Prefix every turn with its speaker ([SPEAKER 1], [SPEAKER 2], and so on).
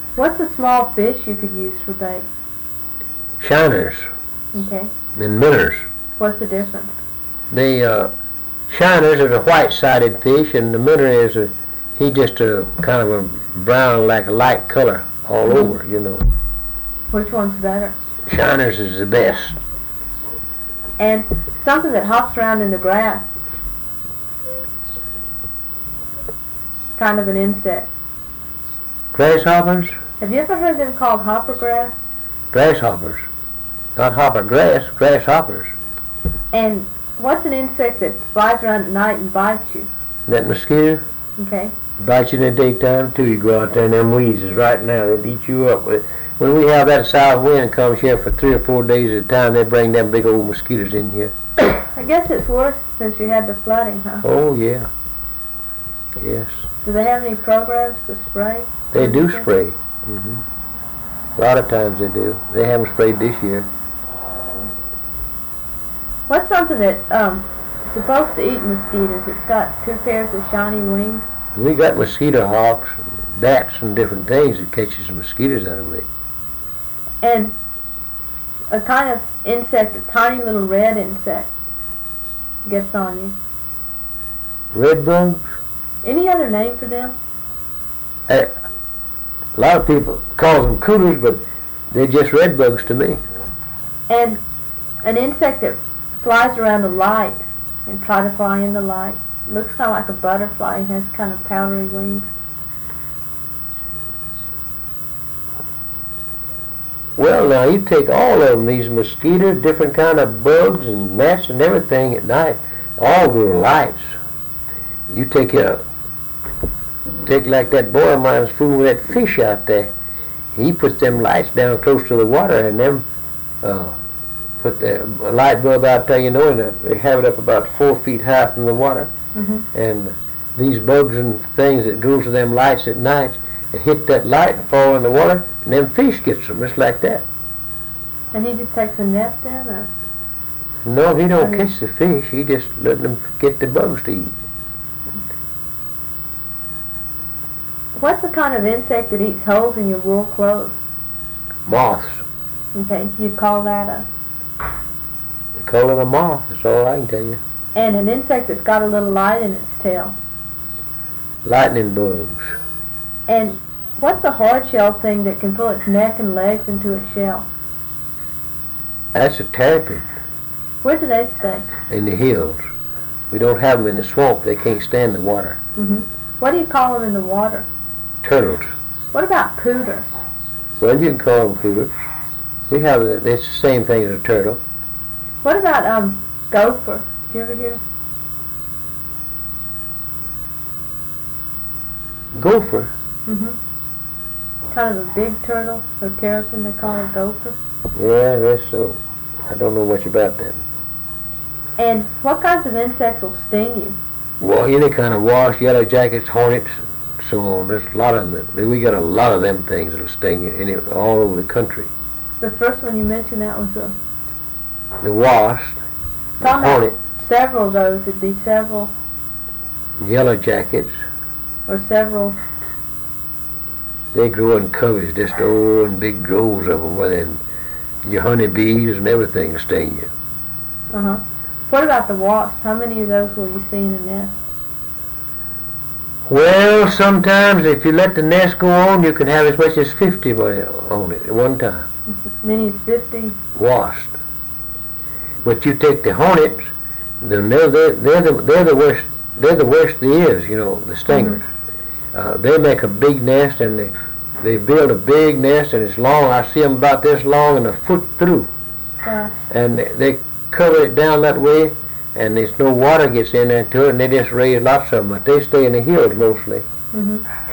[SPEAKER 1] What's a small fish you could use for bait?
[SPEAKER 2] Shiners
[SPEAKER 1] Okay.
[SPEAKER 2] and minnows.
[SPEAKER 1] What's the difference?
[SPEAKER 2] The shiners is a white-sided fish, and the minnow is he just a kind of a brown, like a light color all over, you know.
[SPEAKER 1] Which one's better?
[SPEAKER 2] Shiners is the best.
[SPEAKER 1] And something that hops around in the grass. Kind of an insect.
[SPEAKER 2] Grasshoppers?
[SPEAKER 1] Have you ever heard them called hopper grass?
[SPEAKER 2] Grasshoppers. Not hopper grass, grasshoppers.
[SPEAKER 1] And what's an insect that flies around at night and bites you?
[SPEAKER 2] That mosquito
[SPEAKER 1] Okay.
[SPEAKER 2] bites you in the daytime too. You go out there and them weeds is right now, they'd eat you up. When we have that south wind comes here for 3 or 4 days at a time, they bring them big old mosquitoes in here.
[SPEAKER 1] I guess it's worse since you had the flooding, huh?
[SPEAKER 2] Oh yeah. Yes.
[SPEAKER 1] Do they have any programs to spray?
[SPEAKER 2] They do spray. A lot of times they do. They haven't sprayed this year.
[SPEAKER 1] What's something that's supposed to eat mosquitoes? It's got 2 pairs of shiny wings.
[SPEAKER 2] We got mosquito hawks, bats, and different things that catches the mosquitoes out of it.
[SPEAKER 1] And a kind of insect, a tiny little red insect, gets on you.
[SPEAKER 2] Red bugs?
[SPEAKER 1] Any other name for them?
[SPEAKER 2] A lot of people call them cooters, but they're just red bugs to me.
[SPEAKER 1] And an insect that flies around the light and try to fly in the light. Looks kind of like a butterfly. It has kind of powdery wings.
[SPEAKER 2] Well, now you take all of them, these mosquitoes, different kind of bugs and gnats and everything at night, all go to lights. You take like that boy of mine's fooling with that fish out there. He puts them lights down close to the water, and them put the light bulb out there, you know, and they have it up about 4 feet high from the water. And these bugs and things that goes to them lights at night, it hit that light and fall in the water, and them fish gets them just like that.
[SPEAKER 1] And he just takes a net then, or?
[SPEAKER 2] No, he don't catch the fish. He just letting them get the bugs to eat.
[SPEAKER 1] What's the kind of insect that eats holes in your wool clothes?
[SPEAKER 2] Moths.
[SPEAKER 1] Okay, you'd call that a...
[SPEAKER 2] They call it a moth, that's all I can tell you.
[SPEAKER 1] And an insect that's got a little light in its tail.
[SPEAKER 2] Lightning bugs.
[SPEAKER 1] And what's the hard shell thing that can pull its neck and legs into its shell?
[SPEAKER 2] That's a terrapin.
[SPEAKER 1] Where do they stay?
[SPEAKER 2] In the hills. We don't have them in the swamp. They can't stand the water.
[SPEAKER 1] What do you call them in the water?
[SPEAKER 2] Turtles.
[SPEAKER 1] What about cooters?
[SPEAKER 2] Well, you can call them cooters. We have it's the same thing as a turtle.
[SPEAKER 1] What about gopher? Did you ever hear?
[SPEAKER 2] Gopher.
[SPEAKER 1] Kind of a big turtle or terrapin. They call it gopher.
[SPEAKER 2] Yeah, that's so. I don't know much about that.
[SPEAKER 1] And what kinds of insects will sting you?
[SPEAKER 2] Well, any kind of wasp, yellow jackets, hornets, so on. There's a lot of them. We got a lot of them things that'll sting you all over the country.
[SPEAKER 1] The first one you mentioned, that was
[SPEAKER 2] the wasp, the hornet,
[SPEAKER 1] several of those. It'd be several.
[SPEAKER 2] Yellow jackets.
[SPEAKER 1] Or several.
[SPEAKER 2] They grow in coveys, just in big droves of them. Where then your honeybees and everything will sting you.
[SPEAKER 1] What about the wasp? How many of those will you see in a nest?
[SPEAKER 2] Well, sometimes if you let the nest go on, you can have as much as 50 on it at one time.
[SPEAKER 1] As many as 50?
[SPEAKER 2] Wasps. But you take the hornets, then they're the worst. They're the worst there is, you know, the stingers. They make a big nest, and they build a big nest, and it's long. I see them about this long and a foot through. And they cover it down that way, and there's no water gets in there to it, and they just raise lots of them. But they stay in the hills mostly.